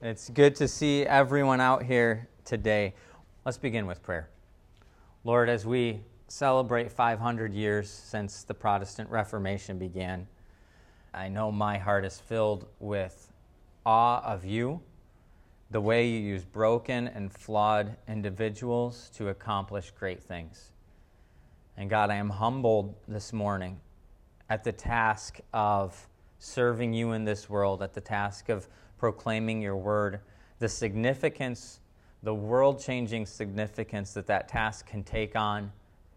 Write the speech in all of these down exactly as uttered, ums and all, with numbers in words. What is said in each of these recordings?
It's good to see everyone out here today. Let's begin with prayer. Lord, as we celebrate five hundred years since the Protestant Reformation began, I know my heart is filled with awe of you, the way you use broken and flawed individuals to accomplish great things. And God, I am humbled this morning at the task of serving you in this world, at the task of proclaiming your word, the significance, the world-changing significance that that task can take on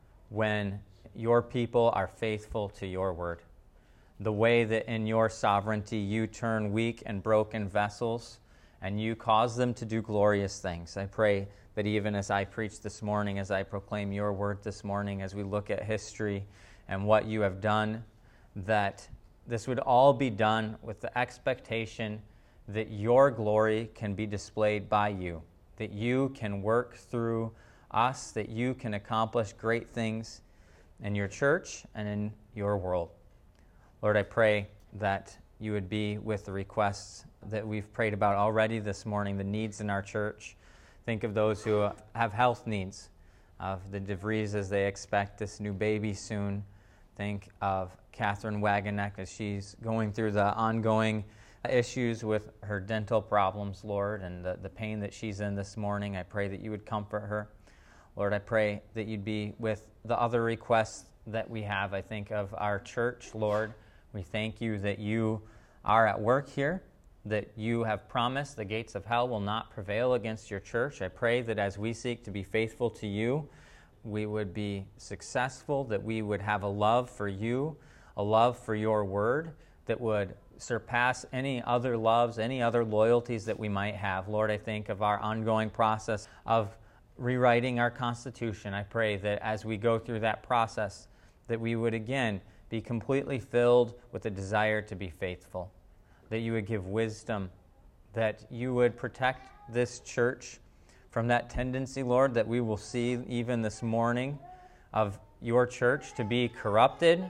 when your people are faithful to your word. The way that in your sovereignty you turn weak and broken vessels and you cause them to do glorious things. I pray that even as I preach this morning, as I proclaim your word this morning, as we look at history and what you have done, that this would all be done with the expectation that your glory can be displayed by you, that you can work through us, that you can accomplish great things in your church and in your world. Lord, I pray that you would be with the requests that we've prayed about already this morning, the needs in our church. Think of those who have health needs, of the DeVries as they expect this new baby soon. Think of Catherine Wageneck as she's going through the ongoing issues with her dental problems, Lord, and the, the pain that she's in this morning. I pray that you would comfort her. Lord, I pray that you'd be with the other requests that we have. I think of our church, Lord. We thank you that you are at work here, that you have promised the gates of hell will not prevail against your church. I pray that as we seek to be faithful to you, we would be successful, that we would have a love for you, a love for your word that would surpass any other loves, any other loyalties that we might have. Lord, I think of our ongoing process of rewriting our Constitution. I pray that as we go through that process, that we would again be completely filled with a desire to be faithful, that you would give wisdom, that you would protect this church from that tendency, Lord, that we will see even this morning of your church to be corrupted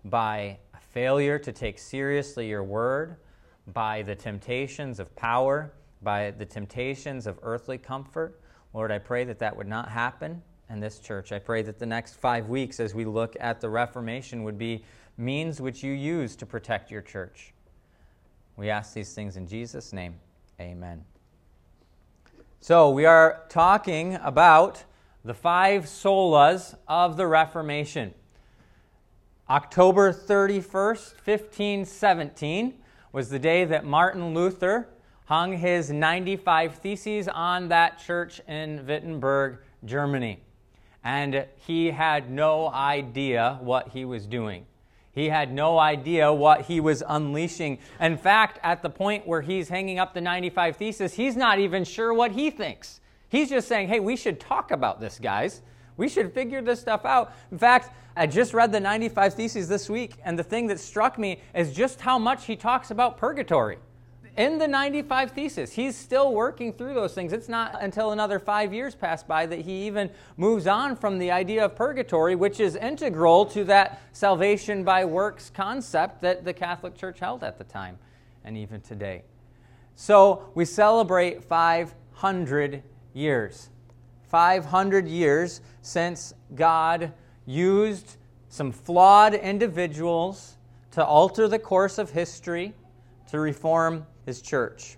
by a failure to take seriously your word, by the temptations of power, by the temptations of earthly comfort. Lord, I pray that that would not happen in this church. I pray that the next five weeks as we look at the Reformation would be means which you use to protect your church. We ask these things in Jesus' name. Amen. So we are talking about the five solas of the Reformation. October thirty-first, fifteen seventeen was the day that Martin Luther hung his ninety-five Theses on that church in Wittenberg, Germany. And he had no idea what he was doing. He had no idea what he was unleashing. In fact, at the point where he's hanging up the ninety-five Theses, he's not even sure what he thinks. He's just saying, hey, we should talk about this, guys. We should figure this stuff out. In fact, I just read the ninety-five Theses this week, and the thing that struck me is just how much he talks about purgatory. In the ninety-five Theses, he's still working through those things. It's not until another five years pass by that he even moves on from the idea of purgatory, which is integral to that salvation by works concept that the Catholic Church held at the time and even today. So we celebrate five hundred years. five hundred years since God used some flawed individuals to alter the course of history, to reform his church.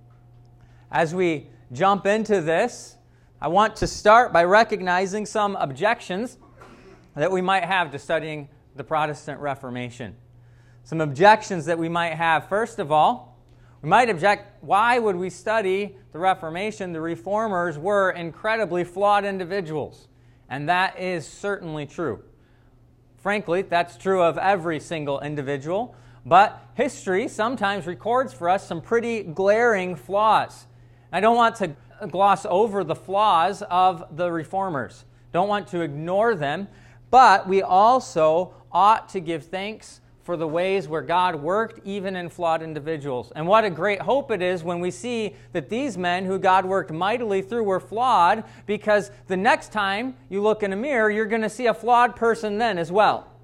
As we jump into this, I want to start by recognizing some objections that we might have to studying the Protestant Reformation. Some objections that we might have. First of all, we might object, why would we study the Reformation? The Reformers were incredibly flawed individuals, and that is certainly true. Frankly, that's true of every single individual. But history sometimes records for us some pretty glaring flaws. I don't want to gloss over the flaws of the Reformers. Don't want to ignore them. But we also ought to give thanks for the ways where God worked even in flawed individuals. And what a great hope it is when we see that these men who God worked mightily through were flawed, because the next time you look in a mirror, you're going to see a flawed person then as well.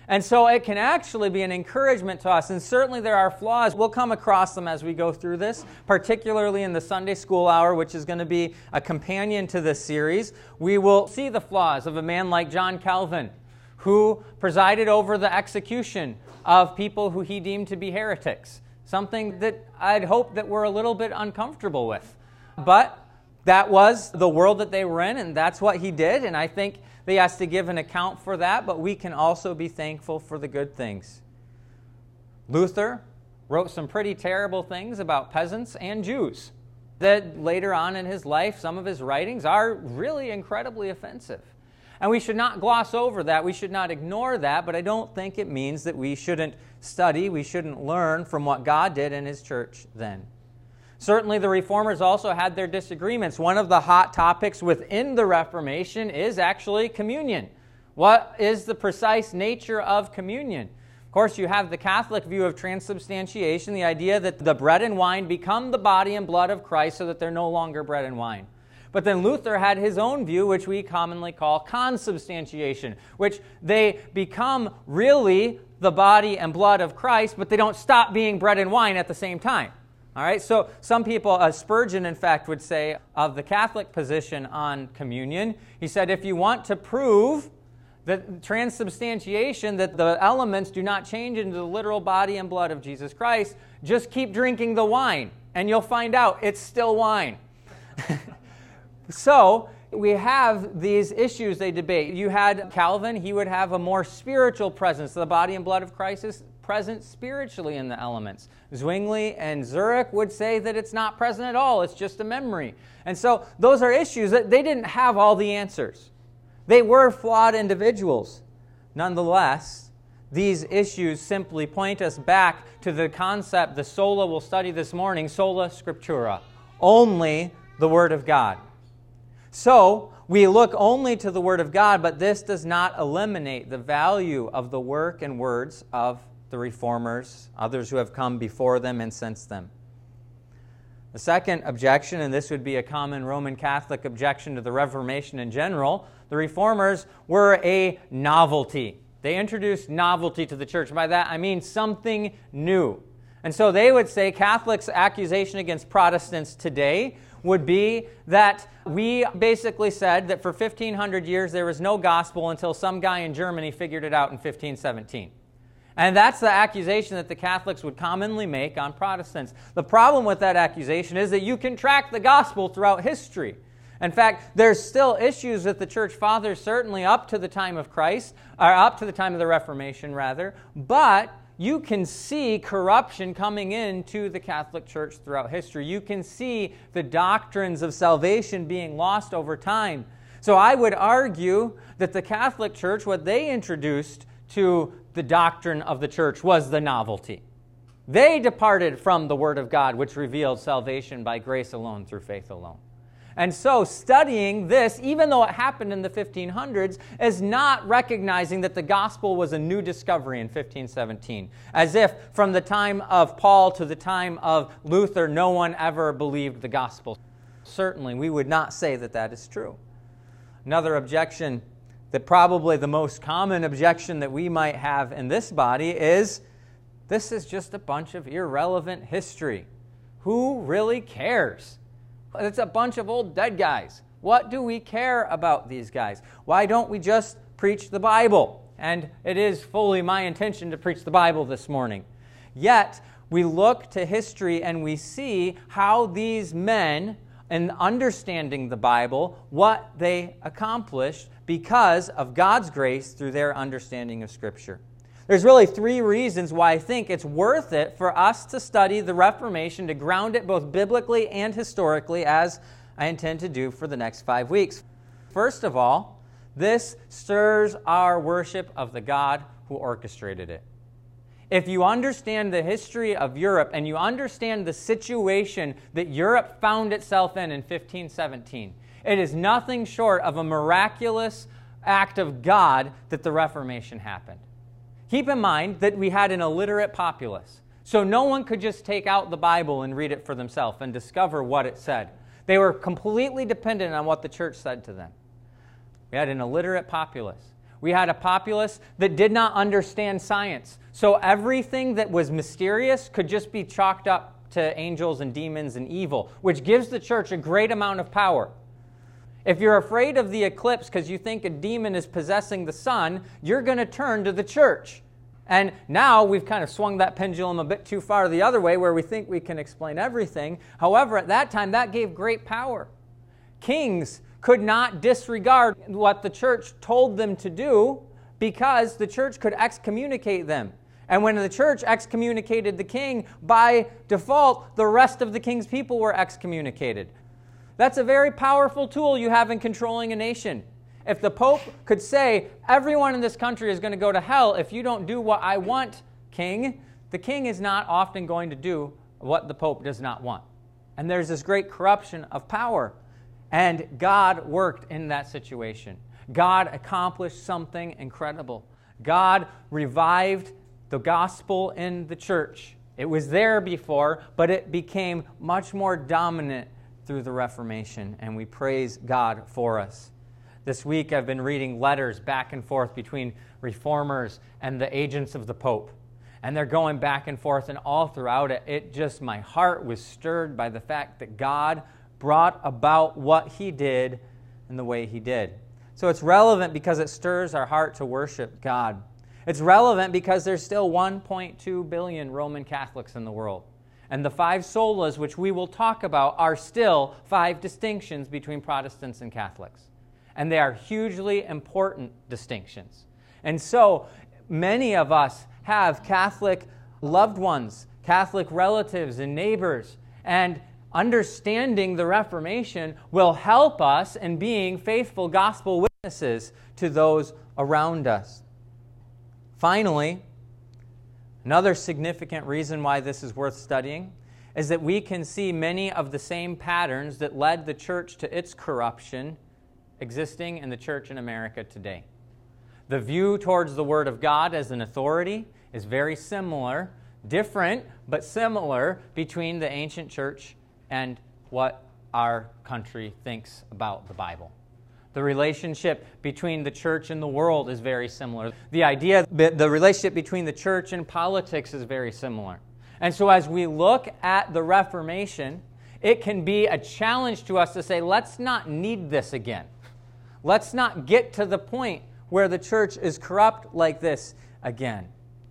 And so it can actually be an encouragement to us, and certainly there are flaws. We'll come across them as we go through this, particularly in the Sunday school hour, which is going to be a companion to this series. We will see the flaws of a man like John Calvin, who presided over the execution of people who he deemed to be heretics, something that I'd hope that we're a little bit uncomfortable with. But that was the world that they were in, and that's what he did, and I think he has to give an account for that, but we can also be thankful for the good things. Luther wrote some pretty terrible things about peasants and Jews that later on in his life, some of his writings are really incredibly offensive. And we should not gloss over that. We should not ignore that, but I don't think it means that we shouldn't study, we shouldn't learn from what God did in his church then. Certainly the Reformers also had their disagreements. One of the hot topics within the Reformation is actually communion. What is the precise nature of communion? Of course, you have the Catholic view of transubstantiation, the idea that the bread and wine become the body and blood of Christ so that they're no longer bread and wine. But then Luther had his own view, which we commonly call consubstantiation, which they become really the body and blood of Christ, but they don't stop being bread and wine at the same time. All right, so some people, uh, Spurgeon, in fact, would say of the Catholic position on communion, he said, if you want to prove that transubstantiation, that the elements do not change into the literal body and blood of Jesus Christ, just keep drinking the wine, and you'll find out it's still wine. So we have these issues they debate. You had Calvin, he would have a more spiritual presence. The body and blood of Christ is present spiritually in the elements. Zwingli and Zurich would say that it's not present at all, it's just a memory. And so those are issues that they didn't have all the answers. They were flawed individuals. Nonetheless, these issues simply point us back to the concept, the sola we'll study this morning, sola scriptura, only the Word of God. So, we look only to the Word of God, but this does not eliminate the value of the work and words of the Reformers, others who have come before them and since them. The second objection, and this would be a common Roman Catholic objection to the Reformation in general, the Reformers were a novelty. They introduced novelty to the church. By that I mean something new. And so they would say Catholics' accusation against Protestants today would be that we basically said that for fifteen hundred years there was no gospel until some guy in Germany figured it out in fifteen seventeen. And that's the accusation that the Catholics would commonly make on Protestants. The problem with that accusation is that you can track the gospel throughout history. In fact, there's still issues with the church fathers, certainly up to the time of Christ, or up to the time of the Reformation, rather, but you can see corruption coming into the Catholic Church throughout history. You can see the doctrines of salvation being lost over time. So I would argue that the Catholic Church, what they introduced to the doctrine of the church was the novelty. They departed from the Word of God, which revealed salvation by grace alone through faith alone. And so studying this, even though it happened in the fifteen hundreds, is not recognizing that the gospel was a new discovery in fifteen seventeen. As if from the time of Paul to the time of Luther, no one ever believed the gospel. Certainly, we would not say that that is true. Another objection, that probably the most common objection that we might have in this body is, this is just a bunch of irrelevant history. Who really cares? It's a bunch of old dead guys. What do we care about these guys? Why don't we just preach the Bible? And it is fully my intention to preach the Bible this morning. Yet, we look to history and we see how these men, in understanding the Bible, what they accomplished because of God's grace through their understanding of Scripture. There's really three reasons why I think it's worth it for us to study the Reformation, to ground it both biblically and historically, as I intend to do for the next five weeks. First of all, this stirs our worship of the God who orchestrated it. If you understand the history of Europe and you understand the situation that Europe found itself in in fifteen seventeen, it is nothing short of a miraculous act of God that the Reformation happened. Keep in mind that we had an illiterate populace, so no one could just take out the Bible and read it for themselves and discover what it said. They were completely dependent on what the church said to them. We had an illiterate populace. We had a populace that did not understand science. So everything that was mysterious could just be chalked up to angels and demons and evil, which gives the church a great amount of power. If you're afraid of the eclipse because you think a demon is possessing the sun, you're going to turn to the church. And now we've kind of swung that pendulum a bit too far the other way where we think we can explain everything. However, at that time, that gave great power. Kings could not disregard what the church told them to do because the church could excommunicate them. And when the church excommunicated the king, by default, the rest of the king's people were excommunicated. That's a very powerful tool you have in controlling a nation. If the Pope could say, everyone in this country is going to go to hell if you don't do what I want, king, the king is not often going to do what the Pope does not want. And there's this great corruption of power. And God worked in that situation. God accomplished something incredible. God revived the gospel in the church. It was there before, but it became much more dominant through the Reformation, and we praise God for us. This week I've been reading letters back and forth between reformers and the agents of the Pope. And they're going back and forth, and all throughout it, it just, my heart was stirred by the fact that God brought about what he did in the way he did. So it's relevant because it stirs our heart to worship God. It's relevant because there's still one point two billion Roman Catholics in the world. And the five solas, which we will talk about, are still five distinctions between Protestants and Catholics. And they are hugely important distinctions. And so many of us have Catholic loved ones, Catholic relatives and neighbors, and understanding the Reformation will help us in being faithful gospel witnesses to those around us. Finally, another significant reason why this is worth studying is that we can see many of the same patterns that led the church to its corruption existing in the church in America today. The view towards the Word of God as an authority is very similar, different, but similar between the ancient church and what our country thinks about the Bible. The relationship between the church and the world is very similar. The idea, the relationship between the church and politics is very similar. And so as we look at the Reformation, it can be a challenge to us to say, let's not need this again. Let's not get to the point where the church is corrupt like this again.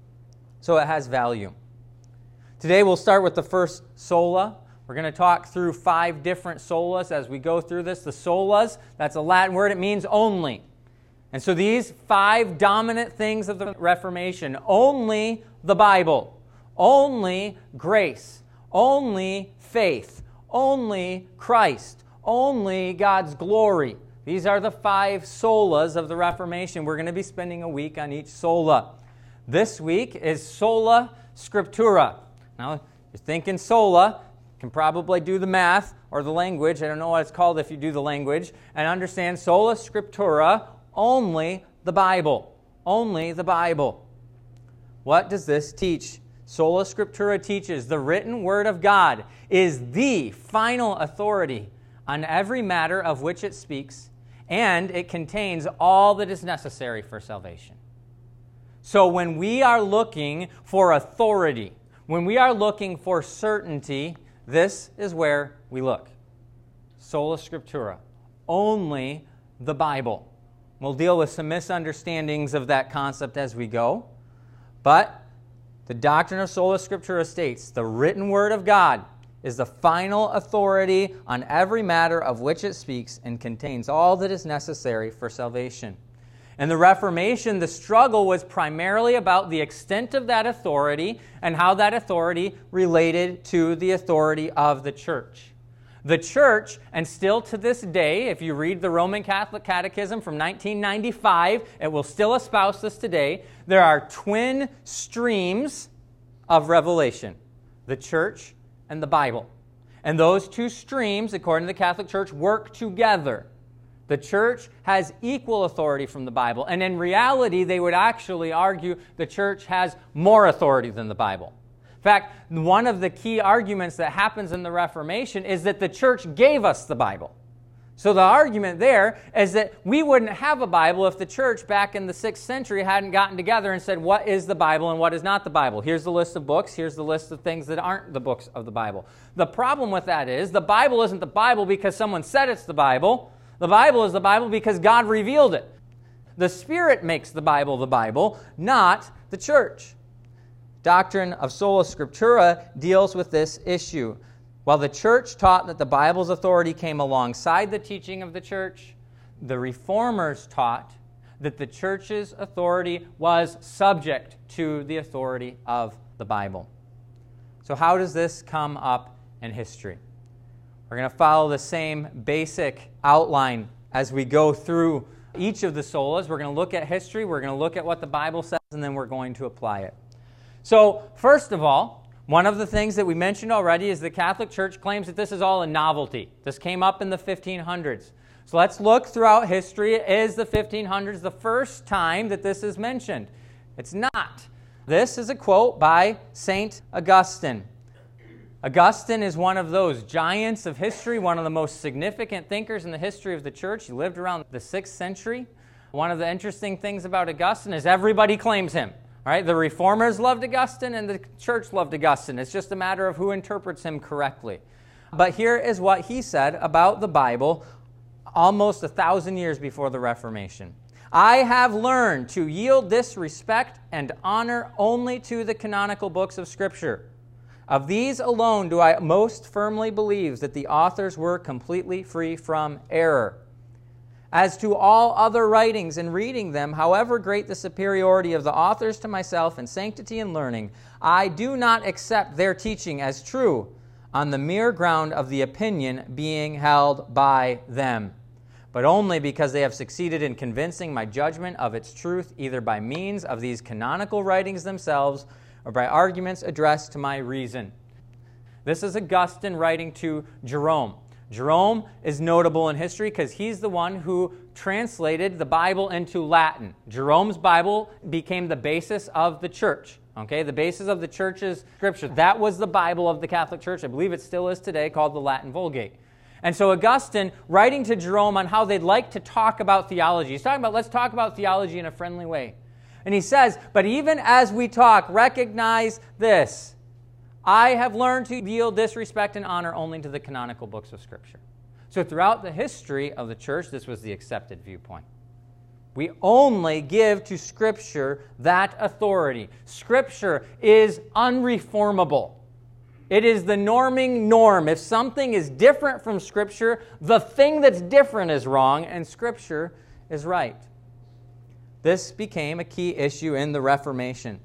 So it has value. Today we'll start with the first sola. We're going to talk through five different solas as we go through this. The solas, that's a Latin word. It means only. And so these five dominant things of the Reformation, only the Bible, only grace, only faith, only Christ, only God's glory. These are the five solas of the Reformation. We're going to be spending a week on each sola. This week is sola scriptura. Now, you're thinking sola. Can probably do the math or the language. I don't know what it's called if you do the language. And understand sola scriptura, only the Bible. Only the Bible. What does this teach? Sola scriptura teaches the written word of God is the final authority on every matter of which it speaks, and it contains all that is necessary for salvation. So when we are looking for authority, when we are looking for certainty, this is where we look. Sola scriptura. Only the Bible. We'll deal with some misunderstandings of that concept as we go. But the doctrine of sola scriptura states the written word of God is the final authority on every matter of which it speaks and contains all that is necessary for salvation. In the Reformation, the struggle was primarily about the extent of that authority and how that authority related to the authority of the church. The church, and still to this day, if you read the Roman Catholic Catechism from nineteen ninety-five, it will still espouse this today, there are twin streams of revelation, the church and the Bible. And those two streams, according to the Catholic Church, work together. The church has equal authority from the Bible. And in reality, they would actually argue the church has more authority than the Bible. In fact, one of the key arguments that happens in the Reformation is that the church gave us the Bible. So the argument there is that we wouldn't have a Bible if the church back in the sixth century hadn't gotten together and said, what is the Bible and what is not the Bible? Here's the list of books. Here's the list of things that aren't the books of the Bible. The problem with that is the Bible isn't the Bible because someone said it's the Bible. The Bible is the Bible because God revealed it. The Spirit makes the Bible the Bible, not the church. Doctrine of sola scriptura deals with this issue. While the church taught that the Bible's authority came alongside the teaching of the church, the Reformers taught that the church's authority was subject to the authority of the Bible. So how does this come up in history? We're going to follow the same basic outline as we go through each of the solas. We're going to look at history, we're going to look at what the Bible says, and then we're going to apply it. So, first of all, one of the things that we mentioned already is the Catholic Church claims that this is all a novelty. This came up in the fifteen hundreds. So let's look throughout history. Is the fifteen hundreds the first time that this is mentioned? It's not. This is a quote by Saint Augustine. Augustine is one of those giants of history, one of the most significant thinkers in the history of the church. He lived around the sixth century. One of the interesting things about Augustine is everybody claims him. All right, the Reformers loved Augustine and the church loved Augustine. It's just a matter of who interprets him correctly. But here is what he said about the Bible almost a thousand years before the Reformation. I have learned to yield this respect and honor only to the canonical books of Scripture. Of these alone do I most firmly believe that the authors were completely free from error. As to all other writings, in reading them, however great the superiority of the authors to myself in sanctity and learning, I do not accept their teaching as true on the mere ground of the opinion being held by them, but only because they have succeeded in convincing my judgment of its truth either by means of these canonical writings themselves or by arguments addressed to my reason. This is Augustine writing to Jerome. Jerome is notable in history because he's the one who translated the Bible into Latin. Jerome's Bible became the basis of the church, okay? The basis of the church's scripture. That was the Bible of the Catholic Church. I believe it still is today, called the Latin Vulgate. And so Augustine, writing to Jerome on how they'd like to talk about theology, he's talking about, let's talk about theology in a friendly way. And he says, but even as we talk, recognize this. I have learned to yield this respect and honor only to the canonical books of Scripture. So throughout the history of the church, this was the accepted viewpoint. We only give to Scripture that authority. Scripture is unreformable. It is the norming norm. If something is different from Scripture, the thing that's different is wrong, and Scripture is right. This became a key issue in the Reformation.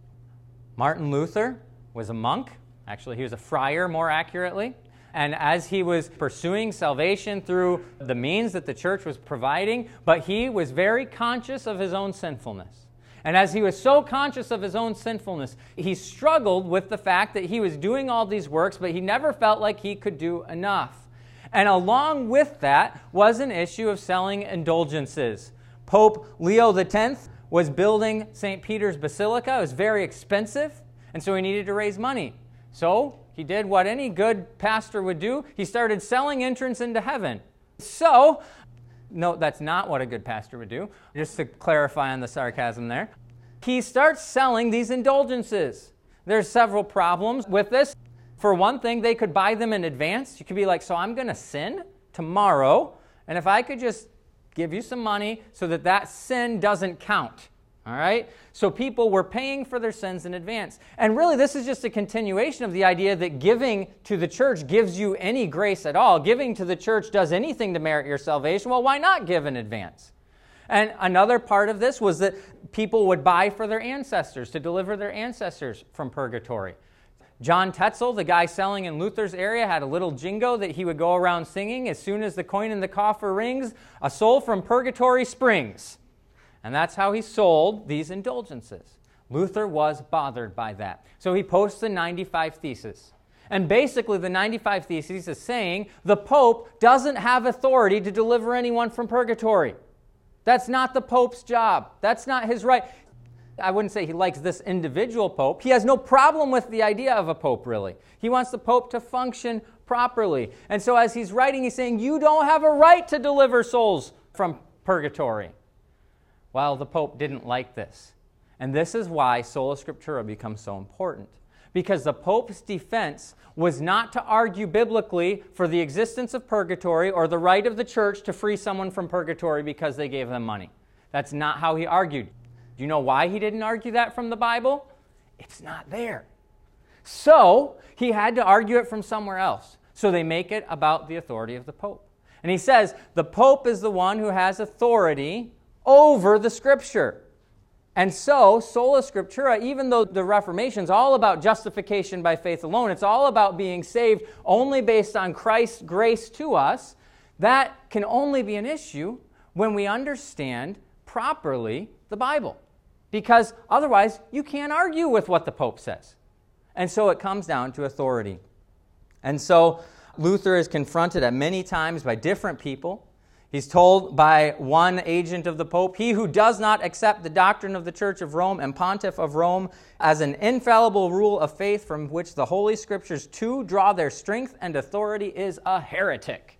Martin Luther was a monk. Actually, he was a friar, more accurately. And as he was pursuing salvation through the means that the church was providing, but he was very conscious of his own sinfulness. And as he was so conscious of his own sinfulness, he struggled with the fact that he was doing all these works, but he never felt like he could do enough. And along with that was an issue of selling indulgences. Pope Leo the tenth was building Saint Peter's Basilica. It was very expensive. And so he needed to raise money. So he did what any good pastor would do. He started selling entrance into heaven. So, no, that's not what a good pastor would do. Just to clarify on the sarcasm there. He starts selling these indulgences. There's several problems with this. For one thing, they could buy them in advance. You could be like, so I'm going to sin tomorrow, and if I could just give you some money so that that sin doesn't count. All right? So people were paying for their sins in advance. And really, this is just a continuation of the idea that giving to the church gives you any grace at all. Giving to the church does anything to merit your salvation. Well, why not give in advance? And another part of this was that people would buy for their ancestors, to deliver their ancestors from purgatory. John Tetzel, the guy selling in Luther's area, had a little jingo that he would go around singing. As soon as the coin in the coffer rings, a soul from purgatory springs. And that's how he sold these indulgences. Luther was bothered by that. So he posts the ninety-five Theses. And basically the ninety-five Theses is saying the Pope doesn't have authority to deliver anyone from purgatory. That's not the Pope's job. That's not his right. I wouldn't say he likes this individual pope. He has no problem with the idea of a pope, really. He wants the pope to function properly. And so as he's writing, he's saying, you don't have a right to deliver souls from purgatory. Well, the pope didn't like this. And this is why Sola Scriptura becomes so important. Because the pope's defense was not to argue biblically for the existence of purgatory or the right of the church to free someone from purgatory because they gave them money. That's not how he argued. Do you know why he didn't argue that from the Bible? It's not there. So he had to argue it from somewhere else. So they make it about the authority of the Pope. And he says the Pope is the one who has authority over the Scripture. And so, Sola Scriptura, even though the Reformation is all about justification by faith alone, it's all about being saved only based on Christ's grace to us, that can only be an issue when we understand properly the Bible. Because otherwise, you can't argue with what the Pope says. And so it comes down to authority. And so Luther is confronted at many times by different people. He's told by one agent of the Pope, he who does not accept the doctrine of the Church of Rome and Pontiff of Rome as an infallible rule of faith from which the Holy Scriptures too draw their strength and authority is a heretic.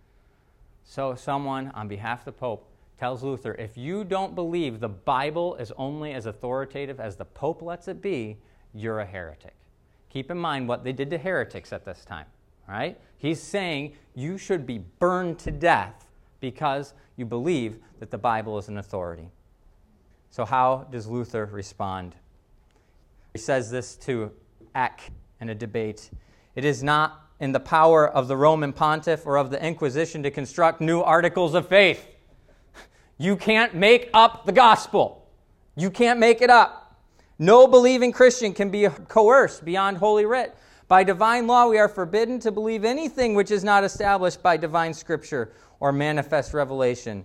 So someone on behalf of the Pope tells Luther, if you don't believe the Bible is only as authoritative as the Pope lets it be, you're a heretic. Keep in mind what they did to heretics at this time. All right? He's saying you should be burned to death because you believe that the Bible is an authority. So how does Luther respond? He says this to Eck in a debate. It is not in the power of the Roman pontiff or of the Inquisition to construct new articles of faith. You can't make up the gospel. You can't make it up. No believing Christian can be coerced beyond Holy Writ. By divine law, we are forbidden to believe anything which is not established by divine Scripture or manifest revelation.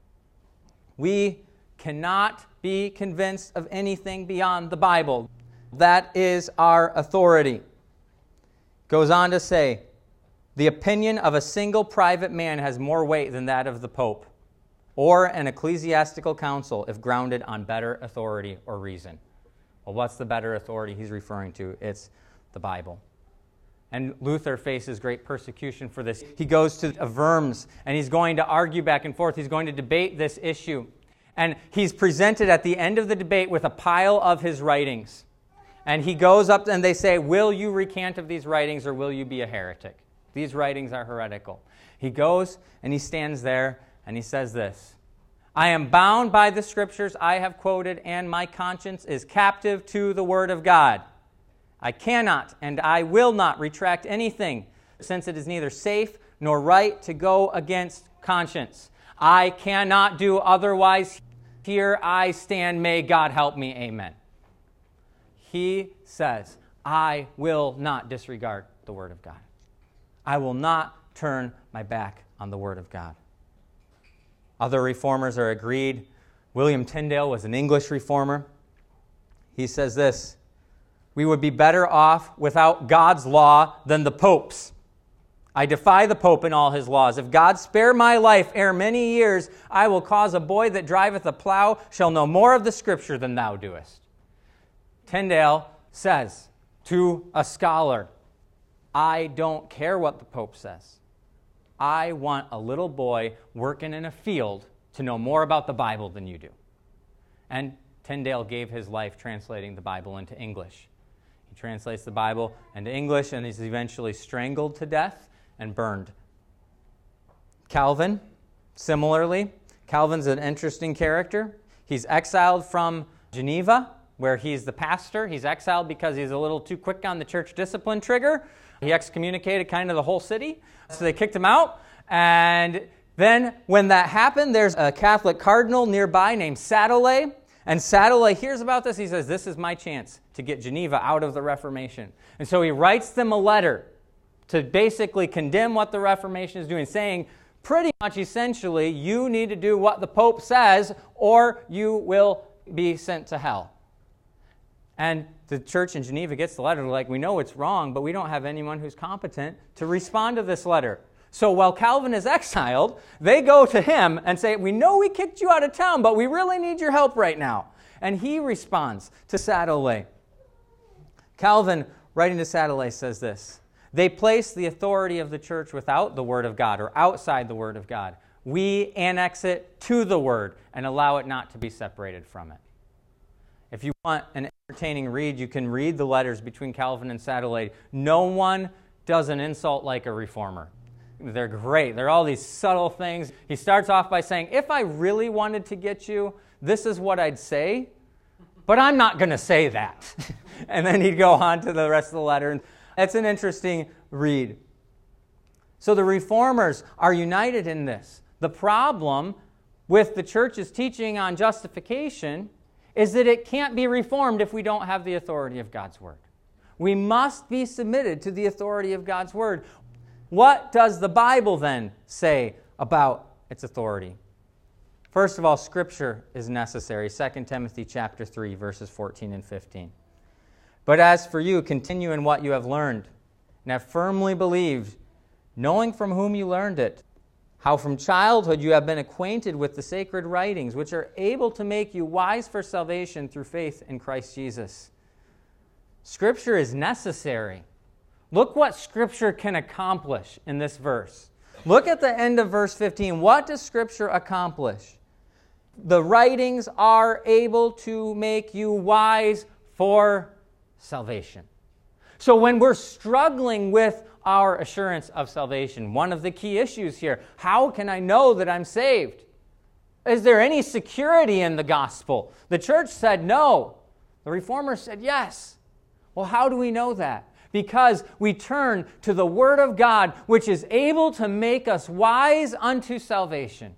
We cannot be convinced of anything beyond the Bible. That is our authority. Goes on to say, the opinion of a single private man has more weight than that of the Pope or an ecclesiastical council if grounded on better authority or reason. Well, what's the better authority he's referring to? It's the Bible. And Luther faces great persecution for this. He goes to Worms, and he's going to argue back and forth. He's going to debate this issue. And he's presented at the end of the debate with a pile of his writings. And he goes up and they say, will you recant of these writings or will you be a heretic? These writings are heretical. He goes and he stands there and he says this, I am bound by the Scriptures I have quoted, and my conscience is captive to the Word of God. I cannot and I will not retract anything, since it is neither safe nor right to go against conscience. I cannot do otherwise. Here I stand. May God help me. Amen. He says, I will not disregard the Word of God. I will not turn my back on the Word of God. Other reformers are agreed. William Tyndale was an English reformer. He says this, we would be better off without God's law than the Pope's. I defy the Pope and all his laws. If God spare my life ere many years, I will cause a boy that driveth a plow shall know more of the Scripture than thou doest. Tyndale says to a scholar, I don't care what the Pope says. I want a little boy working in a field to know more about the Bible than you do. And Tyndale gave his life translating the Bible into English. He translates the Bible into English and is eventually strangled to death and burned. Calvin, similarly, Calvin's an interesting character. He's exiled from Geneva, where he's the pastor. He's exiled because he's a little too quick on the church discipline trigger. He excommunicated kind of the whole city, so they kicked him out. And then when that happened, there's a Catholic cardinal nearby named Sadolet. And Sadolet hears about this. He says, this is my chance to get Geneva out of the Reformation. And so he writes them a letter to basically condemn what the Reformation is doing, saying pretty much essentially, you need to do what the Pope says or you will be sent to hell. And the church in Geneva gets the letter, like, we know it's wrong, but we don't have anyone who's competent to respond to this letter. So while Calvin is exiled, they go to him and say, we know we kicked you out of town, but we really need your help right now. And he responds to Sadolet. Calvin, writing to Sadolet, says this: they place the authority of the church without the Word of God or outside the Word of God. We annex it to the Word and allow it not to be separated from it. If you want an entertaining read, you can read the letters between Calvin and Sadolet. No one does an insult like a reformer. They're great. They're all these subtle things. He starts off by saying, if I really wanted to get you, this is what I'd say, but I'm not going to say that. And then he'd go on to the rest of the letter. It's an interesting read. So the reformers are united in this. The problem with the church's teaching on justification is that it can't be reformed if we don't have the authority of God's Word. We must be submitted to the authority of God's Word. What does the Bible then say about its authority? First of all, Scripture is necessary. Second Timothy chapter three, verses fourteen and fifteen. But as for you, continue in what you have learned and have firmly believed, knowing from whom you learned it, how from childhood you have been acquainted with the sacred writings, which are able to make you wise for salvation through faith in Christ Jesus. Scripture is necessary. Look what Scripture can accomplish in this verse. Look at the end of verse fifteen. What does Scripture accomplish? The writings are able to make you wise for salvation. So when we're struggling with our assurance of salvation, one of the key issues here, how can I know that I'm saved? Is there any security in the gospel? The church said no. The reformers said yes. Well, how do we know that? Because we turn to the Word of God, which is able to make us wise unto salvation.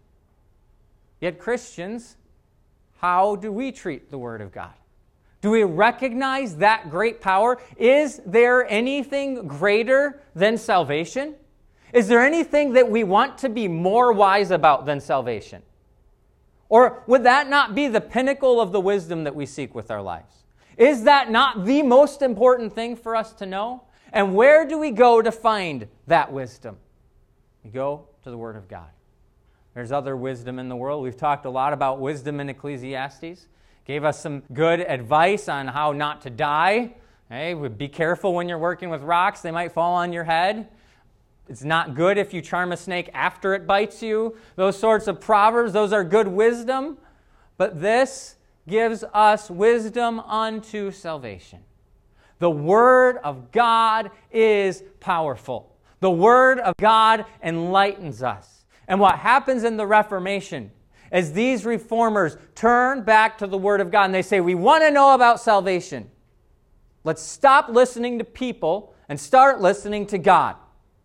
Yet Christians, how do we treat the Word of God? Do we recognize that great power? Is there anything greater than salvation? Is there anything that we want to be more wise about than salvation? Or would that not be the pinnacle of the wisdom that we seek with our lives? Is that not the most important thing for us to know? And where do we go to find that wisdom? We go to the Word of God. There's other wisdom in the world. We've talked a lot about wisdom in Ecclesiastes. Gave us some good advice on how not to die. Hey, be careful when you're working with rocks. They might fall on your head. It's not good if you charm a snake after it bites you. Those sorts of proverbs, those are good wisdom. But this gives us wisdom unto salvation. The Word of God is powerful. The Word of God enlightens us. And what happens in the Reformation is these reformers turn back to the Word of God and they say, we want to know about salvation. Let's stop listening to people and start listening to God.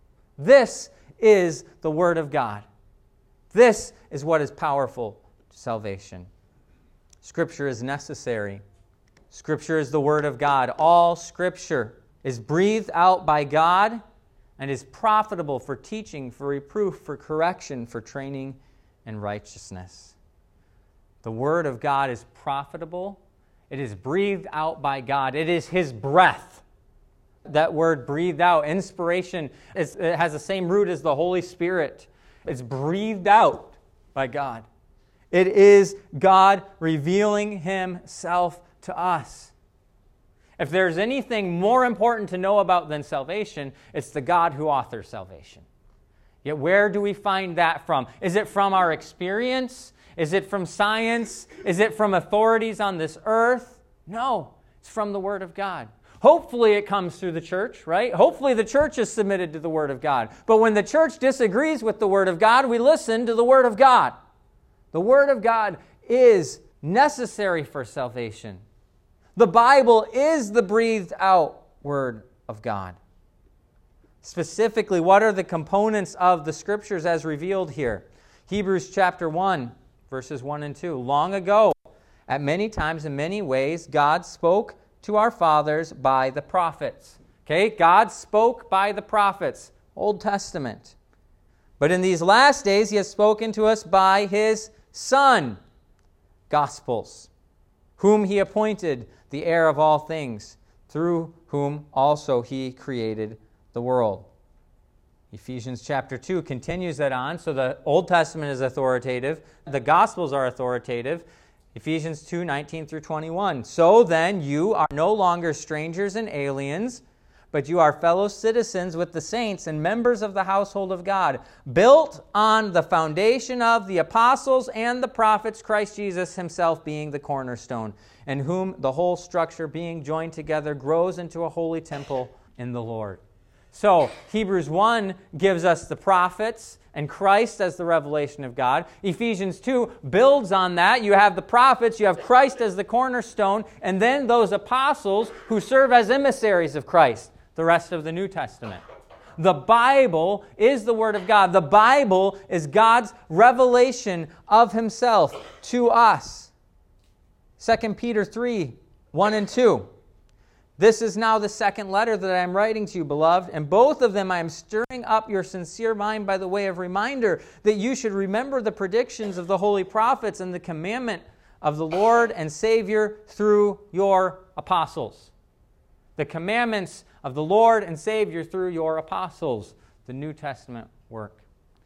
This is the Word of God. This is what is powerful to salvation. Scripture is necessary. Scripture is the Word of God. All Scripture is breathed out by God and is profitable for teaching, for reproof, for correction, for training in righteousness. The Word of God is profitable. It is breathed out by God. It is His breath. That word breathed out, inspiration, is, it has the same root as the Holy Spirit. It's breathed out by God. It is God revealing Himself to us. If there's anything more important to know about than salvation, it's the God who authors salvation. Yet where do we find that from? Is it from our experience? Is it from science? Is it from authorities on this earth? No, it's from the Word of God. Hopefully it comes through the church, right? Hopefully the church is submitted to the Word of God. But when the church disagrees with the Word of God, we listen to the Word of God. The Word of God is necessary for salvation. The Bible is the breathed out Word of God. Specifically, what are the components of the Scriptures as revealed here? Hebrews chapter one, verses one and two. Long ago, at many times in many ways, God spoke to our fathers by the prophets. Okay, God spoke by the prophets, Old Testament. But in these last days, He has spoken to us by His Son, Gospels, whom He appointed the heir of all things, through whom also He created the world. Ephesians chapter two continues that on. So the Old Testament is authoritative. The Gospels are authoritative. Ephesians two, nineteen through twenty-one. So then you are no longer strangers and aliens, but you are fellow citizens with the saints and members of the household of God, built on the foundation of the apostles and the prophets, Christ Jesus himself being the cornerstone, in whom the whole structure being joined together grows into a holy temple in the Lord. So Hebrews one gives us the prophets and Christ as the revelation of God. Ephesians two builds on that. You have the prophets, you have Christ as the cornerstone, and then those apostles who serve as emissaries of Christ, the rest of the New Testament. The Bible is the Word of God. The Bible is God's revelation of himself to us. Second Peter three, one and two. This is now the second letter that I am writing to you, beloved, and both of them I am stirring up your sincere mind by the way of reminder that you should remember the predictions of the holy prophets and the commandment of the Lord and Savior through your apostles. The commandments of the Lord and Savior through your apostles, the New Testament work.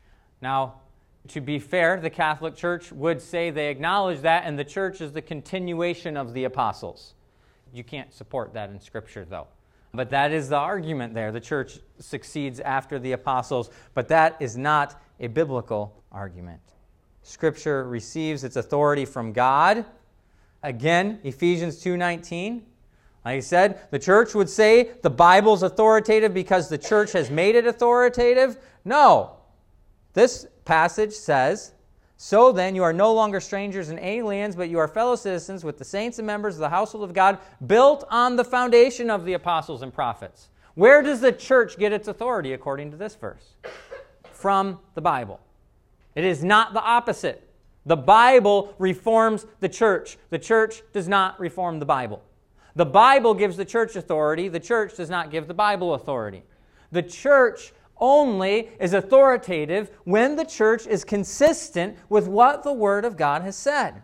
Now, to be fair, the Catholic Church would say they acknowledge that, and the church is the continuation of the apostles. You can't support that in Scripture, though. But that is the argument there. The church succeeds after the apostles, but that is not a biblical argument. Scripture receives its authority from God. Again, Ephesians two nineteen. Like I said, the church would say the Bible's authoritative because the church has made it authoritative. No. This passage says, so then you are no longer strangers and aliens, but you are fellow citizens with the saints and members of the household of God, built on the foundation of the apostles and prophets. Where does the church get its authority according to this verse? From the Bible. It is not the opposite. The Bible reforms the church. The church does not reform the Bible. The Bible gives the church authority. The church does not give the Bible authority. The church only is authoritative when the church is consistent with what the Word of God has said.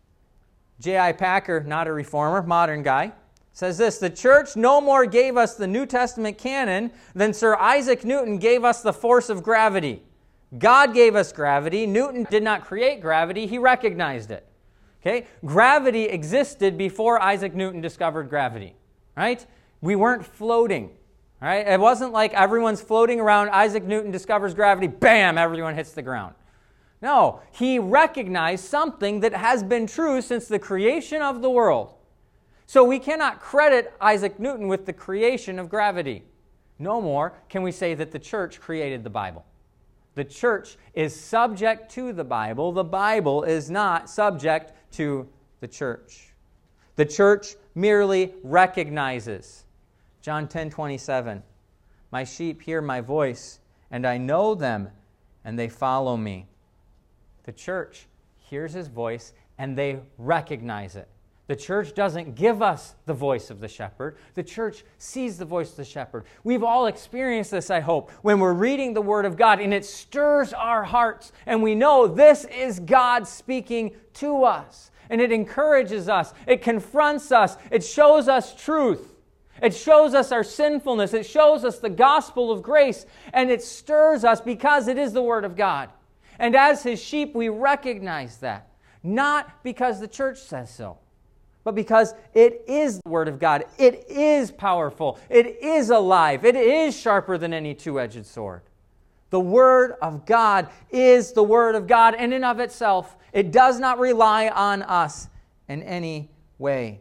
J I Packer, not a reformer, modern guy, says this: the church no more gave us the New Testament canon than Sir Isaac Newton gave us the force of gravity. God gave us gravity. Newton did not create gravity. He recognized it. Okay? Gravity existed before Isaac Newton discovered gravity. Right? We weren't floating. Right? It wasn't like everyone's floating around, Isaac Newton discovers gravity, bam, everyone hits the ground. No, he recognized something that has been true since the creation of the world. So we cannot credit Isaac Newton with the creation of gravity. No more can we say that the church created the Bible. The church is subject to the Bible. The Bible is not subject to the church. The church merely recognizes. John ten twenty-seven, my sheep hear my voice, and I know them, and they follow me. The church hears his voice, and they recognize it. The church doesn't give us the voice of the shepherd. The church sees the voice of the shepherd. We've all experienced this, I hope, when we're reading the Word of God, and it stirs our hearts, and we know this is God speaking to us, and it encourages us. It confronts us. It shows us truth. It shows us our sinfulness. It shows us the gospel of grace. And it stirs us because it is the Word of God. And as His sheep, we recognize that. Not because the church says so, but because it is the Word of God. It is powerful. It is alive. It is sharper than any two-edged sword. The Word of God is the Word of God in and of itself. It does not rely on us in any way.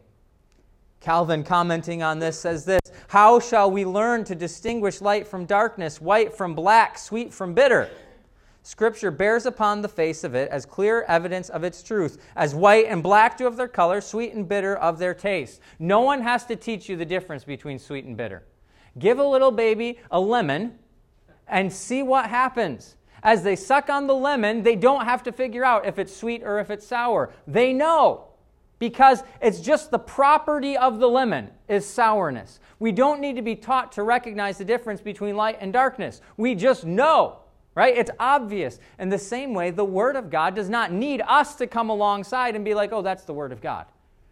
Calvin, commenting on this, says this: how shall we learn to distinguish light from darkness, white from black, sweet from bitter? Scripture bears upon the face of it as clear evidence of its truth, as white and black do of their color, sweet and bitter of their taste. No one has to teach you the difference between sweet and bitter. Give a little baby a lemon and see what happens. As they suck on the lemon, they don't have to figure out if it's sweet or if it's sour. They know. Because it's just the property of the lemon is sourness. We don't need to be taught to recognize the difference between light and darkness. We just know, right? It's obvious. In the same way, the Word of God does not need us to come alongside and be like, oh, that's the Word of God.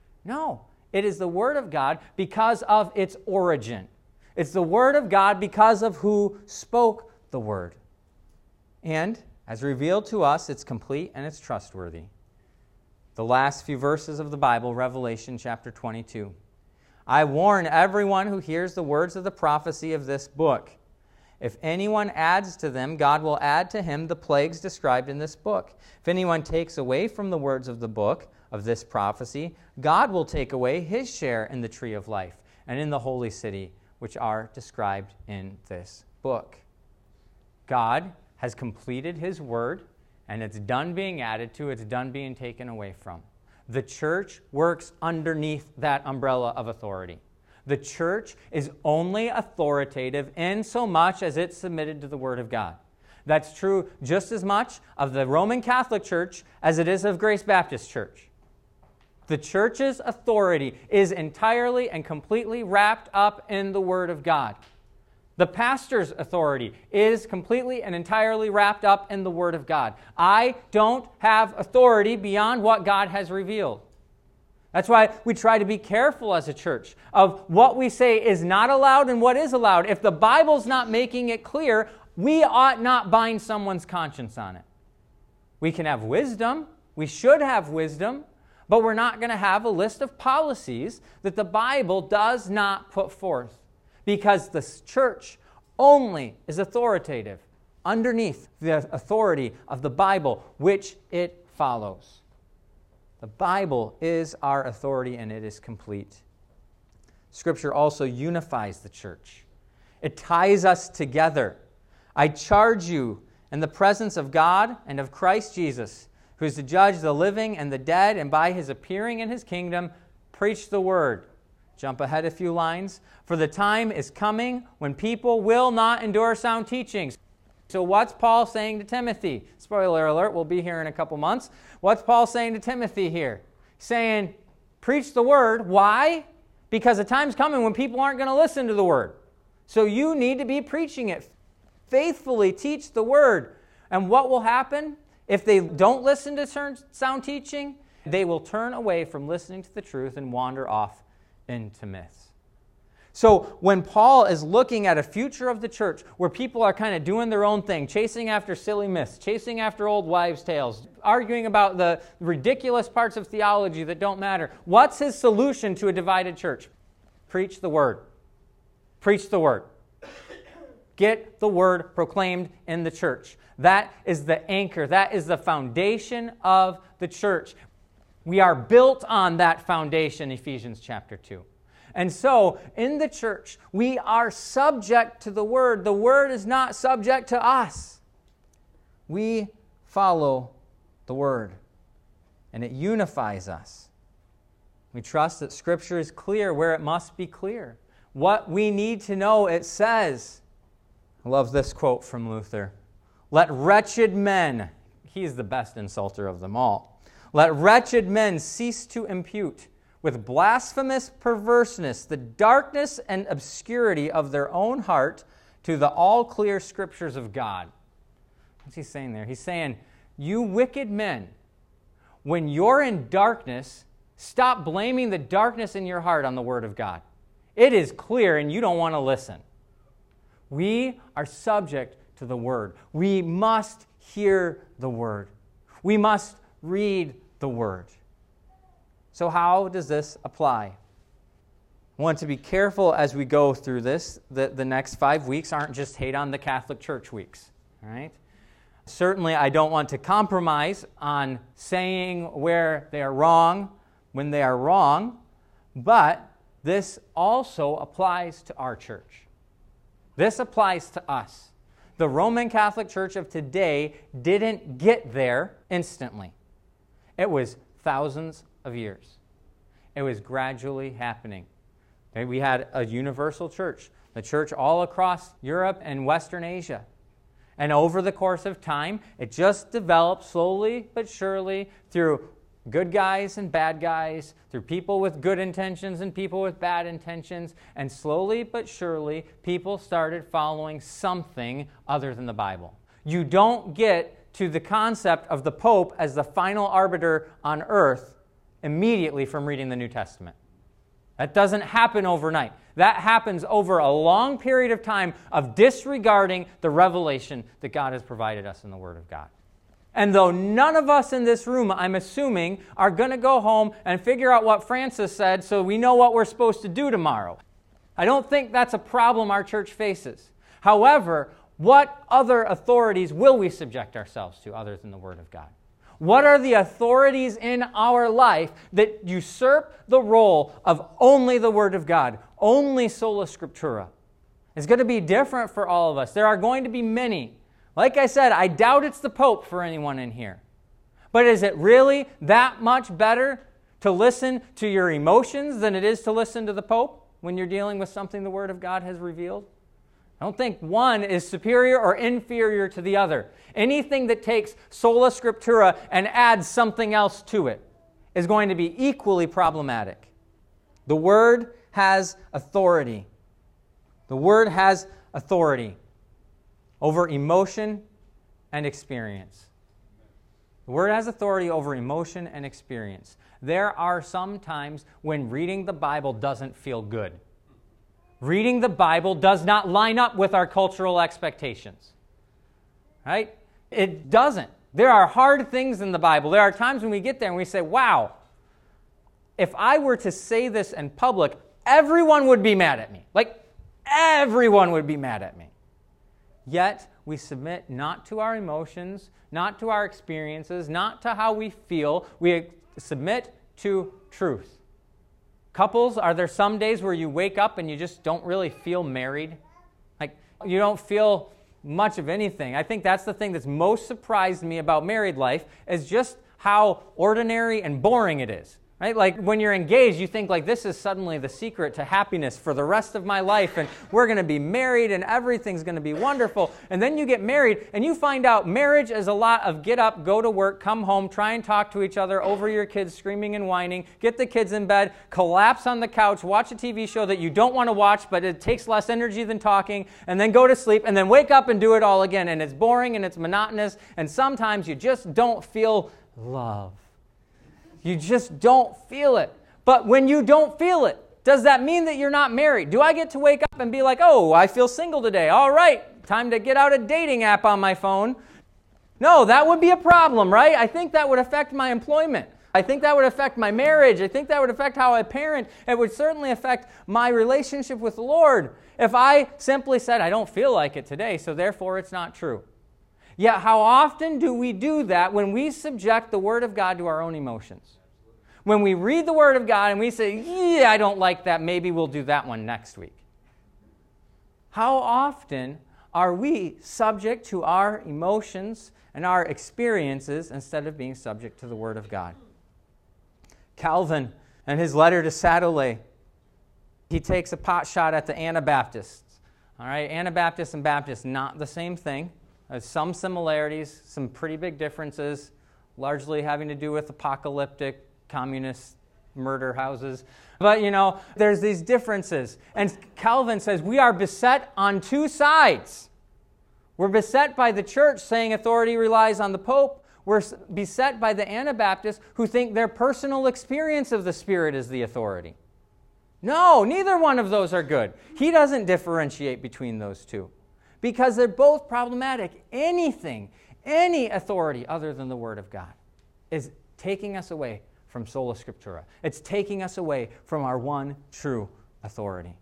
No, it is the Word of God because of its origin. It's the Word of God because of who spoke the Word. And, as revealed to us, it's complete and it's trustworthy. The last few verses of the Bible, Revelation chapter twenty-two. I warn everyone who hears the words of the prophecy of this book. If anyone adds to them, God will add to him the plagues described in this book. If anyone takes away from the words of the book of this prophecy, God will take away his share in the tree of life and in the holy city, which are described in this book. God has completed his word, and it's done being added to, it's done being taken away from. The church works underneath that umbrella of authority. The church is only authoritative in so much as it's submitted to the Word of God. That's true just as much of the Roman Catholic Church as it is of Grace Baptist Church. The church's authority is entirely and completely wrapped up in the Word of God. The pastor's authority is completely and entirely wrapped up in the Word of God. I don't have authority beyond what God has revealed. That's why we try to be careful as a church of what we say is not allowed and what is allowed. If the Bible's not making it clear, we ought not bind someone's conscience on it. We can have wisdom. We should have wisdom. But we're not going to have a list of policies that the Bible does not put forth. Because the church only is authoritative underneath the authority of the Bible, which it follows. The Bible is our authority, and it is complete. Scripture also unifies the church. It ties us together. I charge you in the presence of God and of Christ Jesus, who is to judge the living and the dead, and by his appearing in his kingdom, preach the word. Jump ahead a few lines. For the time is coming when people will not endure sound teachings. So what's Paul saying to Timothy? Spoiler alert, we'll be here in a couple months. What's Paul saying to Timothy here? Saying, preach the word. Why? Because the time's coming when people aren't going to listen to the word. So you need to be preaching it. Faithfully teach the word. And what will happen if they don't listen to sound teaching? They will turn away from listening to the truth and wander off into myths. So when Paul is looking at a future of the church where people are kind of doing their own thing, chasing after silly myths, chasing after old wives' tales, arguing about the ridiculous parts of theology that don't matter, what's his solution to a divided church? Preach the word. Preach the word. Get the word proclaimed in the church. That is the anchor. That is the foundation of the church. We are built on that foundation, Ephesians chapter two. And so, in the church, we are subject to the Word. The Word is not subject to us. We follow the Word, and it unifies us. We trust that Scripture is clear where it must be clear. What we need to know, it says. I love this quote from Luther. Let wretched men, he is the best insulter of them all, let wretched men cease to impute with blasphemous perverseness the darkness and obscurity of their own heart to the all-clear Scriptures of God. What's he saying there? He's saying, you wicked men, when you're in darkness, stop blaming the darkness in your heart on the Word of God. It is clear and you don't want to listen. We are subject to the Word. We must hear the Word. We must read the Word. So how does this apply? I want to be careful as we go through this that the next five weeks aren't just hate on the Catholic Church weeks. All right? Certainly, I don't want to compromise on saying where they are wrong when they are wrong, but this also applies to our church. This applies to us. The Roman Catholic Church of today didn't get there instantly. It was thousands of years. It was gradually happening. Okay, we had a universal church, the church all across Europe and Western Asia. And over the course of time, it just developed slowly but surely through good guys and bad guys, through people with good intentions and people with bad intentions, and slowly but surely, people started following something other than the Bible. You don't get to the concept of the Pope as the final arbiter on earth immediately from reading the New Testament. That doesn't happen overnight. That happens over a long period of time of disregarding the revelation that God has provided us in the Word of God. And though none of us in this room, I'm assuming, are going to go home and figure out what Francis said so we know what we're supposed to do tomorrow. I don't think that's a problem our church faces. However, what other authorities will we subject ourselves to other than the Word of God? What are the authorities in our life that usurp the role of only the Word of God, only sola scriptura? It's going to be different for all of us. There are going to be many. Like I said, I doubt it's the Pope for anyone in here. But is it really that much better to listen to your emotions than it is to listen to the Pope when you're dealing with something the Word of God has revealed? I don't think one is superior or inferior to the other. Anything that takes sola scriptura and adds something else to it is going to be equally problematic. The Word has authority. The Word has authority over emotion and experience. The Word has authority over emotion and experience. There are some times when reading the Bible doesn't feel good. Reading the Bible does not line up with our cultural expectations. Right? It doesn't. There are hard things in the Bible. There are times when we get there and we say, wow, if I were to say this in public, everyone would be mad at me. Like, everyone would be mad at me. Yet, we submit not to our emotions, not to our experiences, not to how we feel. We submit to truth. Couples, are there some days where you wake up and you just don't really feel married? Like, you don't feel much of anything. I think that's the thing that's most surprised me about married life is just how ordinary and boring it is. Right? Like when you're engaged, you think like this is suddenly the secret to happiness for the rest of my life and we're going to be married and everything's going to be wonderful. And then you get married and you find out marriage is a lot of get up, go to work, come home, try and talk to each other over your kids screaming and whining, get the kids in bed, collapse on the couch, watch a T V show that you don't want to watch but it takes less energy than talking, and then go to sleep and then wake up and do it all again. And it's boring and it's monotonous and sometimes you just don't feel love. You just don't feel it. But when you don't feel it, does that mean that you're not married? Do I get to wake up and be like, oh, I feel single today. All right, time to get out a dating app on my phone. No, that would be a problem, right? I think that would affect my employment. I think that would affect my marriage. I think that would affect how I parent. It would certainly affect my relationship with the Lord if I simply said, I don't feel like it today, so therefore it's not true. Yet how often do we do that when we subject the Word of God to our own emotions? When we read the Word of God and we say, yeah, I don't like that, maybe we'll do that one next week. How often are we subject to our emotions and our experiences instead of being subject to the Word of God? Calvin, in his letter to Sadolet, he takes a pot shot at the Anabaptists. All right, Anabaptists and Baptists, not the same thing. There's some similarities, some pretty big differences, largely having to do with apocalyptic, communist murder houses. But, you know, there's these differences. And Calvin says we are beset on two sides. We're beset by the church saying authority relies on the Pope. We're beset by the Anabaptists who think their personal experience of the Spirit is the authority. No, neither one of those are good. He doesn't differentiate between those two because they're both problematic. Anything, any authority other than the Word of God is taking us away from sola scriptura. It's taking us away from our one true authority.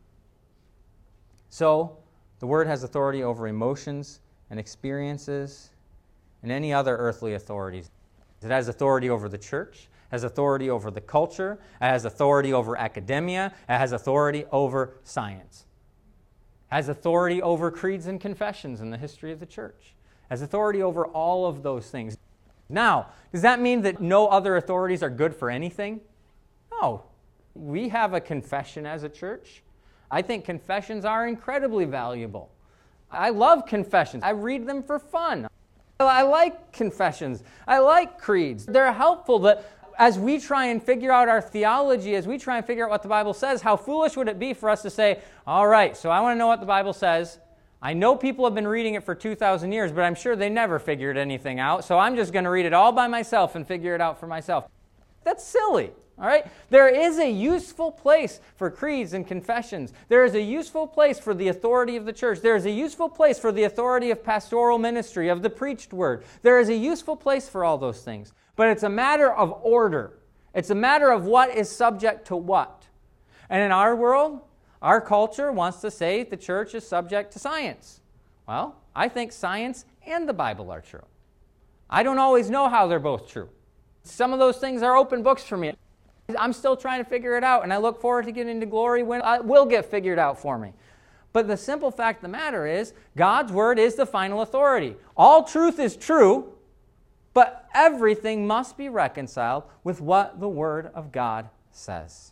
So, the Word has authority over emotions and experiences and any other earthly authorities. It has authority over the church, has authority over the culture, it has authority over academia, it has authority over science. Has authority over creeds and confessions in the history of the church. Has authority over all of those things. Now, does that mean that no other authorities are good for anything? No. We have a confession as a church. I think confessions are incredibly valuable. I love confessions. I read them for fun. I like confessions. I like creeds. They're helpful that as we try and figure out our theology, as we try and figure out what the Bible says, how foolish would it be for us to say, all right, so I want to know what the Bible says. I know people have been reading it for two thousand years, but I'm sure they never figured anything out, so I'm just going to read it all by myself and figure it out for myself. That's silly. All right? There is a useful place for creeds and confessions. There is a useful place for the authority of the church. There is a useful place for the authority of pastoral ministry, of the preached word. There is a useful place for all those things. But it's a matter of order. It's a matter of what is subject to what. And in our world, our culture wants to say the church is subject to science. Well, I think science and the Bible are true. I don't always know how they're both true. Some of those things are open books for me. I'm still trying to figure it out, and I look forward to getting into glory when it will get figured out for me. But the simple fact of the matter is, God's word is the final authority. All truth is true, but everything must be reconciled with what the word of God says.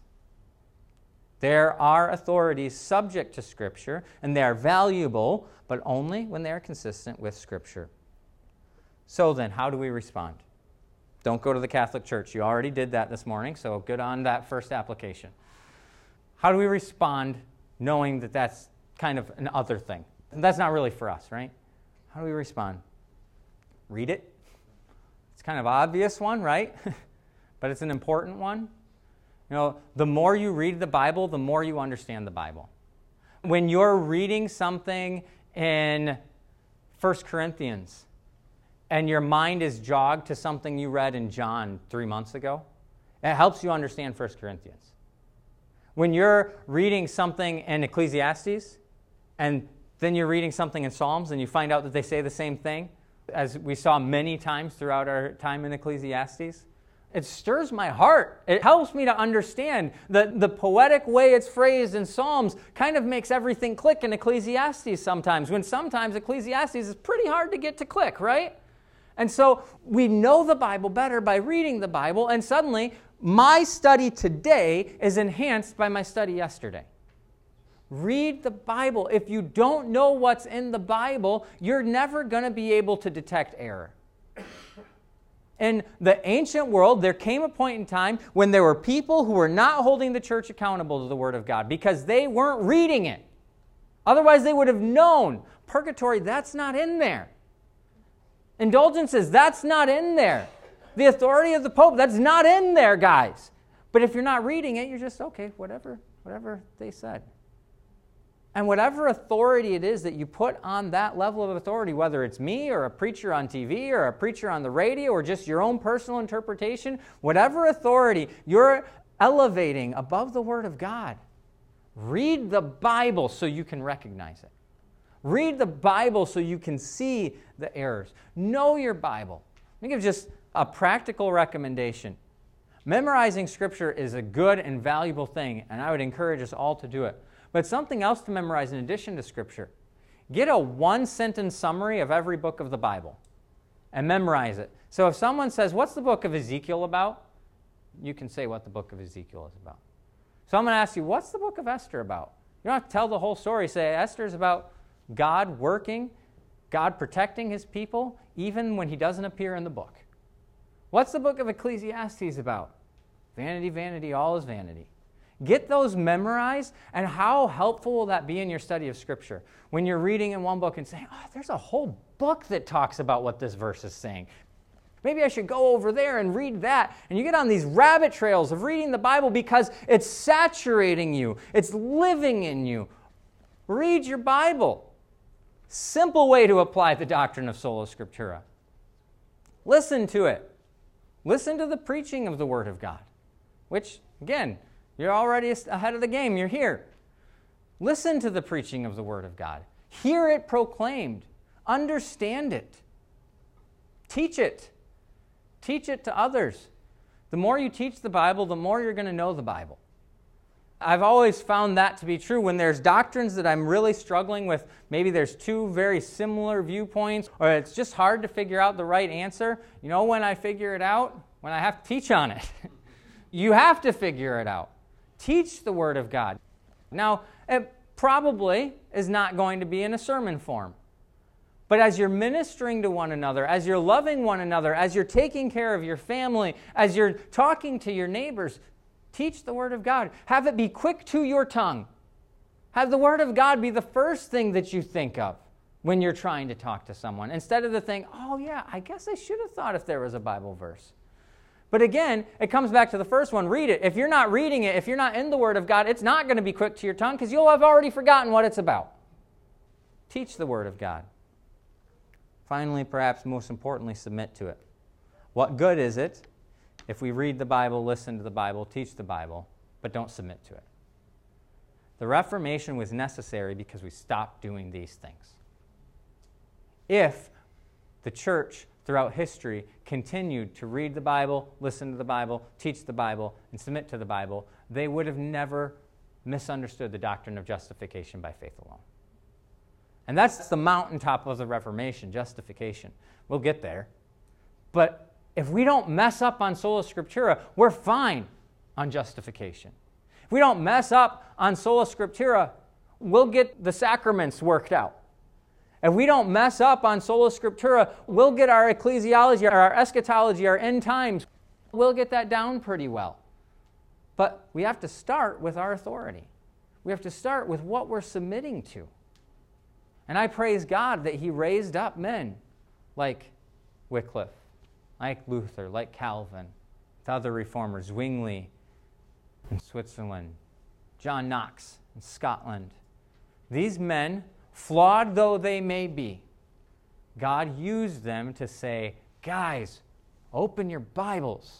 There are authorities subject to Scripture, and they are valuable, but only when they are consistent with Scripture. So then, how do we respond? Don't go to the Catholic Church. You already did that this morning, so good on that first application. How do we respond knowing that that's kind of an other thing? And that's not really for us, right? How do we respond? Read it. It's kind of obvious one, right? But it's an important one. You know, the more you read the Bible, the more you understand the Bible. When you're reading something in First Corinthians, and your mind is jogged to something you read in John three months ago, it helps you understand First Corinthians. When you're reading something in Ecclesiastes, and then you're reading something in Psalms, and you find out that they say the same thing, as we saw many times throughout our time in Ecclesiastes, it stirs my heart. It helps me to understand that the poetic way it's phrased in Psalms kind of makes everything click in Ecclesiastes sometimes, when sometimes Ecclesiastes is pretty hard to get to click, right? And so we know the Bible better by reading the Bible, and suddenly my study today is enhanced by my study yesterday. Read the Bible. If you don't know what's in the Bible, you're never going to be able to detect error. In the ancient world, there came a point in time when there were people who were not holding the church accountable to the Word of God because they weren't reading it. Otherwise, they would have known. Purgatory, that's not in there. Indulgences, that's not in there. The authority of the Pope, that's not in there, guys. But if you're not reading it, you're just, okay, whatever, whatever they said. And whatever authority it is that you put on that level of authority, whether it's me or a preacher on T V or a preacher on the radio or just your own personal interpretation, whatever authority you're elevating above the Word of God, read the Bible so you can recognize it. Read the Bible so you can see the errors. Know your Bible. Let me give just a practical recommendation. Memorizing Scripture is a good and valuable thing, and I would encourage us all to do it. But something else to memorize in addition to Scripture. Get a one-sentence summary of every book of the Bible and memorize it. So if someone says, what's the book of Ezekiel about? You can say what the book of Ezekiel is about. So I'm going to ask you, what's the book of Esther about? You don't have to tell the whole story. Say, Esther is about God working, God protecting his people, even when he doesn't appear in the book. What's the book of Ecclesiastes about? Vanity, vanity, all is vanity. Get those memorized, and how helpful will that be in your study of Scripture? When you're reading in one book and saying, oh, there's a whole book that talks about what this verse is saying. Maybe I should go over there and read that. And you get on these rabbit trails of reading the Bible because it's saturating you. It's living in you. Read your Bible. Simple way to apply the doctrine of sola scriptura. Listen to it. Listen to the preaching of the Word of God, which, again, you're already ahead of the game. You're here. Listen to the preaching of the Word of God. Hear it proclaimed. Understand it. Teach it. Teach it to others. The more you teach the Bible, the more you're going to know the Bible. I've always found that to be true. When there's doctrines that I'm really struggling with, maybe there's two very similar viewpoints, or it's just hard to figure out the right answer. You know when I figure it out? When I have to teach on it. You have to figure it out. Teach the Word of God. Now, it probably is not going to be in a sermon form. But as you're ministering to one another, as you're loving one another, as you're taking care of your family, as you're talking to your neighbors, teach the Word of God. Have it be quick to your tongue. Have the Word of God be the first thing that you think of when you're trying to talk to someone, instead of the thing, oh yeah, I guess I should have thought if there was a Bible verse. But again, it comes back to the first one. Read it. If you're not reading it, if you're not in the Word of God, it's not going to be quick to your tongue because you'll have already forgotten what it's about. Teach the Word of God. Finally, perhaps most importantly, submit to it. What good is it if we read the Bible, listen to the Bible, teach the Bible, but don't submit to it? The Reformation was necessary because we stopped doing these things. If the church throughout history continued to read the Bible, listen to the Bible, teach the Bible, and submit to the Bible, they would have never misunderstood the doctrine of justification by faith alone. And that's the mountaintop of the Reformation, justification. We'll get there. But if we don't mess up on sola scriptura, we're fine on justification. If we don't mess up on sola scriptura, we'll get the sacraments worked out. If we don't mess up on sola scriptura, we'll get our ecclesiology, our eschatology, our end times. We'll get that down pretty well. But we have to start with our authority. We have to start with what we're submitting to. And I praise God that He raised up men like Wycliffe, like Luther, like Calvin, the other reformers, Zwingli in Switzerland, John Knox in Scotland. These men, flawed though they may be, God used them to say, guys, open your Bibles.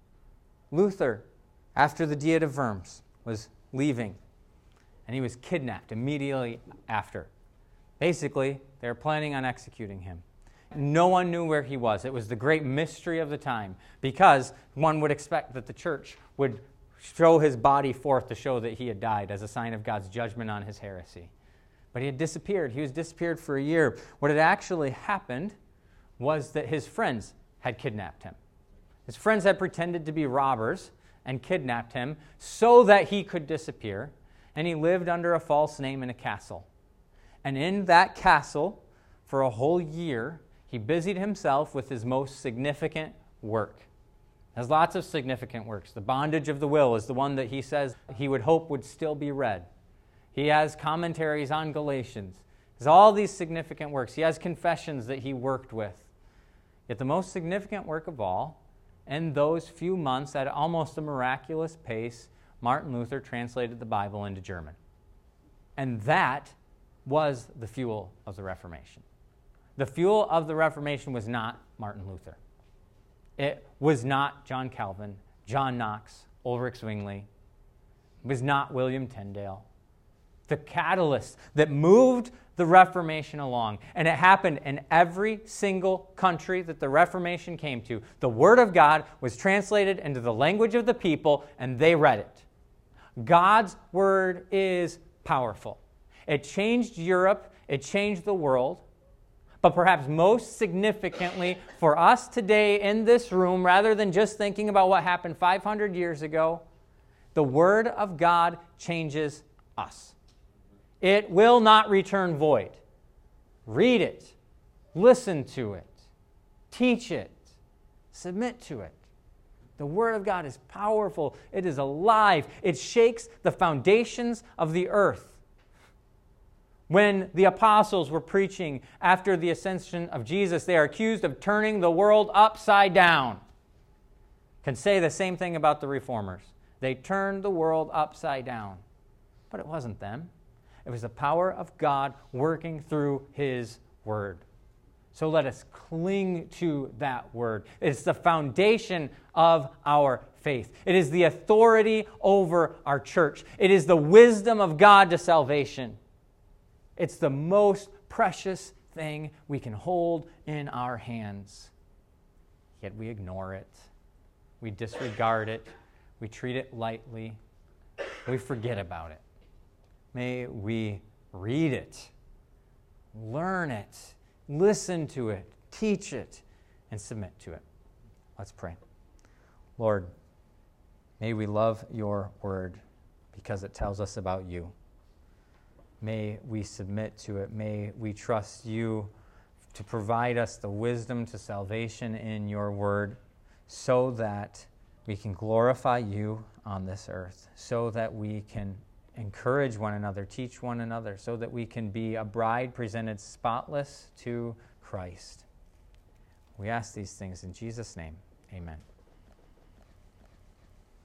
Luther, after the Diet of Worms, was leaving, and he was kidnapped immediately after. Basically, they were planning on executing him. No one knew where he was. It was the great mystery of the time, because one would expect that the church would show his body forth to show that he had died as a sign of God's judgment on his heresy. But he had disappeared. He was disappeared for a year. What had actually happened was that his friends had kidnapped him. His friends had pretended to be robbers and kidnapped him so that he could disappear, and he lived under a false name in a castle. And in that castle, for a whole year, he busied himself with his most significant work. There's lots of significant works. The Bondage of the Will is the one that he says he would hope would still be read. He has commentaries on Galatians. There's all these significant works. He has confessions that he worked with. Yet the most significant work of all, in those few months, at almost a miraculous pace, Martin Luther translated the Bible into German. And that was the fuel of the Reformation. The fuel of the Reformation was not Martin Luther. It was not John Calvin, John Knox, Ulrich Zwingli. It was not William Tyndale. The catalyst that moved the Reformation along, and it happened in every single country that the Reformation came to. The Word of God was translated into the language of the people, and they read it. God's Word is powerful. It changed Europe. It changed the world. But perhaps most significantly for us today in this room, rather than just thinking about what happened five hundred years ago, the Word of God changes us. It will not return void. Read it. Listen to it. Teach it. Submit to it. The Word of God is powerful. It is alive. It shakes the foundations of the earth. When the apostles were preaching after the ascension of Jesus, they are accused of turning the world upside down. Can say the same thing about the reformers. They turned the world upside down. But it wasn't them. It was the power of God working through His Word. So let us cling to that Word. It's the foundation of our faith. It is the authority over our church. It is the wisdom of God to salvation. It's the most precious thing we can hold in our hands. Yet we ignore it. We disregard it. We treat it lightly. We forget about it. May we read it, learn it, listen to it, teach it, and submit to it. Let's pray. Lord, may we love your word because it tells us about you. May we submit to it. May we trust you to provide us the wisdom to salvation in your word so that we can glorify you on this earth, so that we can encourage one another, teach one another, so that we can be a bride presented spotless to Christ. We ask these things in Jesus' name. Amen.